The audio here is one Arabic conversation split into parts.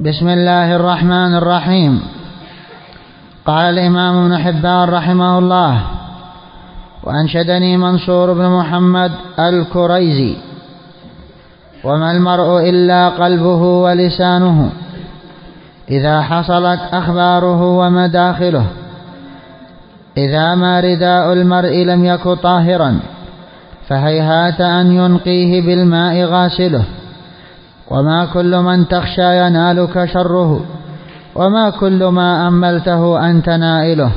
بسم الله الرحمن الرحيم. قال الإمام ابن حبان رحمه الله: وأنشدني منصور بن محمد الكريزي: وما المرء إلا قلبه ولسانه، إذا حصلت أخباره ومداخله، إذا ما رداء المرء لم يك طاهرا فهيهات أن ينقيه بالماء غاسله، وما كل من تخشى ينالك شره، وما كل ما أملته أنت نائله.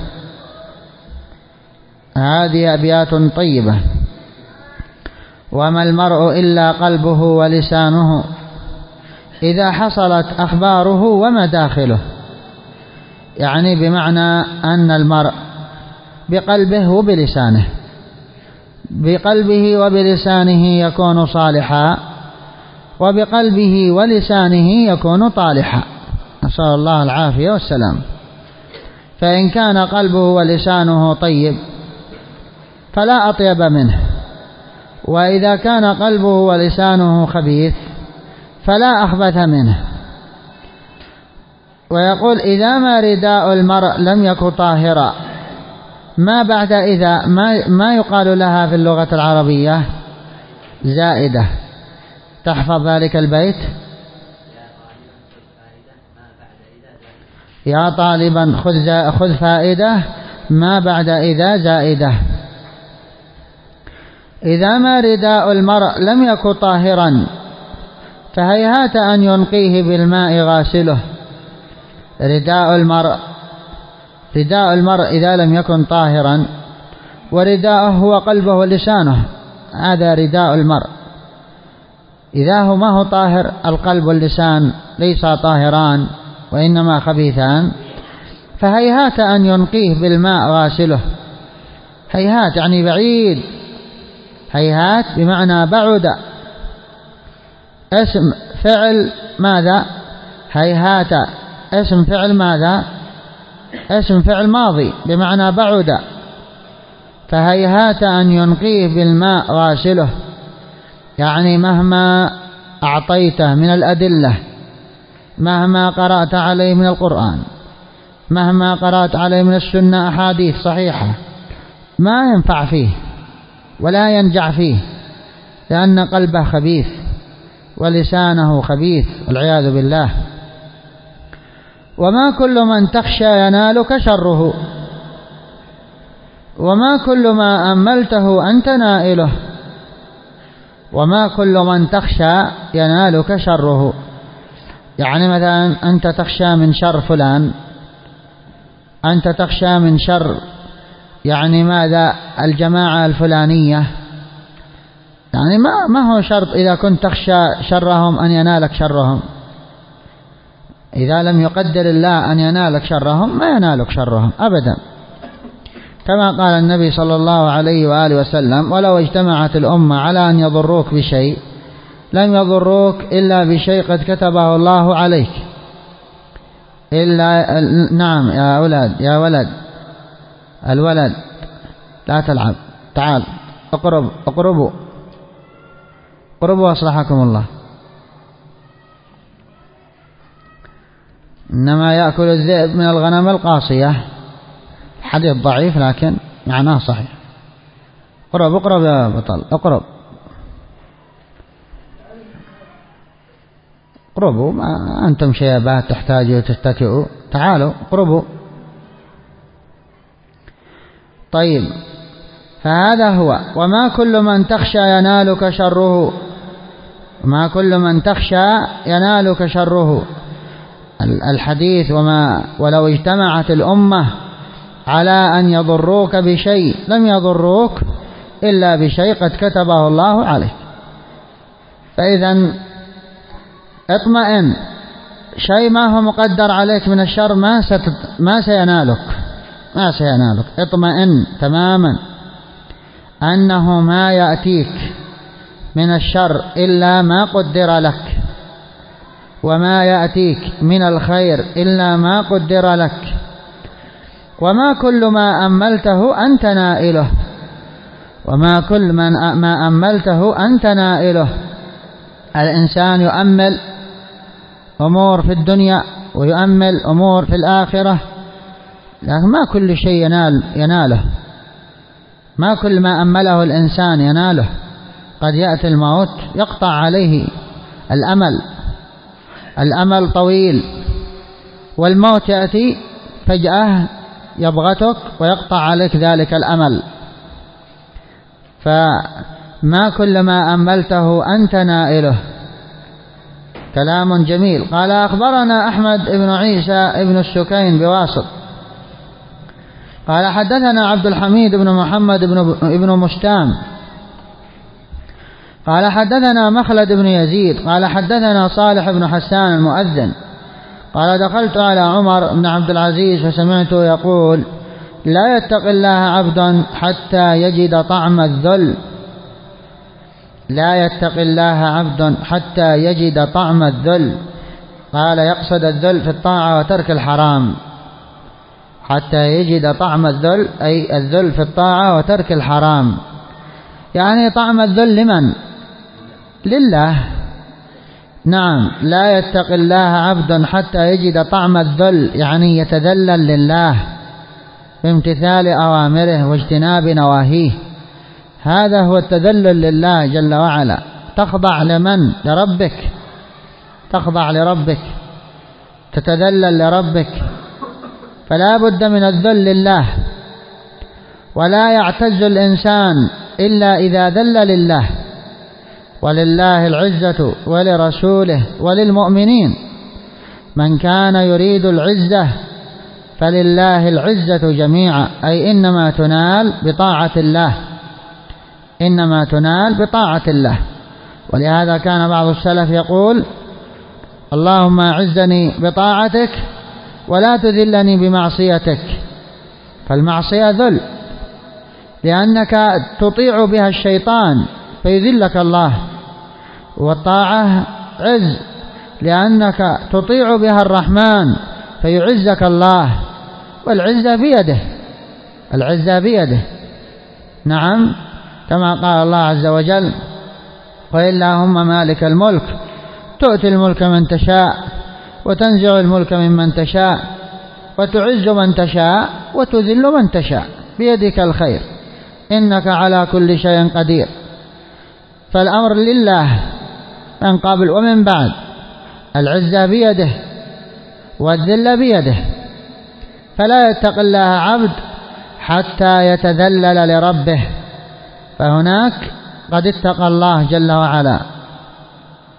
هذه أبيات طيبة. وما المرء إلا قلبه ولسانه، إذا حصلت أخباره ومداخله، يعني بمعنى أن المرء بقلبه وبلسانه، بقلبه وبلسانه يكون صالحا، وبقلبه ولسانه يكون طالحا، نسأل الله العافية والسلام. فإن كان قلبه ولسانه طيب فلا أطيب منه، وإذا كان قلبه ولسانه خبيث فلا أخبث منه. ويقول: إذا ما رداء المرء لم يك طاهرا. ما بعد إذا ما يقال لها في اللغة العربية زائدة. تحفظ ذلك البيت: يا طالبا خذ فائدة ما بعد إذا زائدة. إذا ما رداء المرء لم يك طاهرا فهيهات أن ينقيه بالماء غاسله. رداء المرء إذا لم يكن طاهرا، ورداءه هو قلبه ولسانه، هذا رداء المرء. إذا هو ما هو طاهر، القلب واللسان ليس طاهران وإنما خبيثان، فهيهات أن ينقيه بالماء غاسله. هيهات يعني بعيد، هيهات بمعنى بعد. اسم فعل ماذا؟ هيهات اسم فعل ماذا؟ اسم فعل ماضي بمعنى بعد. فهيهات أن ينقيه بالماء غاسله، يعني مهما أعطيته من الأدلة، مهما قرأت عليه من القرآن، مهما قرأت عليه من السنة أحاديث صحيحة، ما ينفع فيه ولا ينجع فيه، لأن قلبه خبيث ولسانه خبيث والعياذ بالله. وما كل من تخشى ينالك شره، وما كل ما أملته أنت نائله. وما كل من تخشى ينالك شره، يعني مثلا أنت تخشى من شر فلان، أنت تخشى من شر يعني ماذا؟ الجماعة الفلانية، يعني ما هو شرط إذا كنت تخشى شرهم أن ينالك شرهم. إذا لم يقدر الله أن ينالك شرهم ما ينالك شرهم أبدا، كما قال النبي صلى الله عليه وآله وسلم: ولو اجتمعت الأمة على أن يضروك بشيء لم يضروك إلا بشيء قد كتبه الله عليك. إلا نعم يا أولاد، يا ولد، الولد لا تلعب، تعال اقربوا أصلحكم الله. إنما يأكل الذئب من الغنم القاصية. حديث ضعيف لكن معناه صحيح. اقرب يا بطل، اقربوا، ما أنتم شيبات تحتاجوا تتكئوا، تعالوا اقربوا. طيب، فهذا هو. وما كل من تخشى ينالك شره، ما كل من تخشى ينالك شره. الحديث: ولو اجتمعت الأمة على أن يضروك بشيء لم يضروك إلا بشيء قد كتبه الله عليك. فإذا اطمئن، شيء ما هو مقدر عليك من الشر ما سينالك. اطمئن تماما أنه ما يأتيك من الشر إلا ما قدر لك، وما يأتيك من الخير إلا ما قدر لك. وما كل ما أملته أنت نائله، وما كل ما أملته أنت نائله. الإنسان يؤمل أمور في الدنيا ويؤمل أمور في الآخرة، لكن ما كل شيء يناله، ما كل ما أمله الإنسان يناله. قد يأتي الموت يقطع عليه الأمل طويل، والموت يأتي فجأة يبغتك ويقطع عليك ذلك الأمل. فما كل ما أملته أنت نائله. كلام جميل. قال أخبرنا أحمد بن عيسى بن السكين بواسط قال حدثنا عبد الحميد بن محمد بن مشتام قال حدثنا مخلد بن يزيد قال حدثنا صالح بن حسان المؤذن قال دخلت على عمر بن عبد العزيز فسمعته يقول لا يتقي الله عبد حتى يجد طعم الذل. لا يتقي الله عبد حتى يجد طعم الذل. قال يقصد الذل في الطاعة وترك الحرام. حتى يجد طعم الذل أي الذل في الطاعة وترك الحرام. يعني طعم الذل لمن؟ لله. نعم. لا يتقي الله عبد حتى يجد طعم الذل، يعني يتذلل لله بامتثال أوامره واجتناب نواهيه. هذا هو التذلل لله جل وعلا. تخضع لمن؟ لربك. تخضع لربك، تتذلل لربك. فلا بد من الذل لله، ولا يعتز الإنسان إلا إذا ذل لله. ولله العزة ولرسوله وللمؤمنين. من كان يريد العزة فلله العزة جميعا، أي إنما تنال بطاعة الله. إنما تنال بطاعة الله. ولهذا كان بعض السلف يقول اللهم أعزني بطاعتك ولا تذلني بمعصيتك. فالمعصية ذل، لأنك تطيع بها الشيطان فيذلك الله، والطاعة عز لأنك تطيع بها الرحمن فيعزك الله. والعزة بيده، العزة بيده. نعم، كما قال الله عز وجل قل اللهم مالك الملك تؤتي الملك من تشاء وتنزع الملك ممن تشاء وتعز من تشاء وتذل من تشاء بيدك الخير إنك على كل شيء قدير. فالأمر لله من قبل ومن بعد. العزة بيده والذل بيده. فلا يتقي الله عبد حتى يتذلل لربه، فهناك قد اتقى الله جل وعلا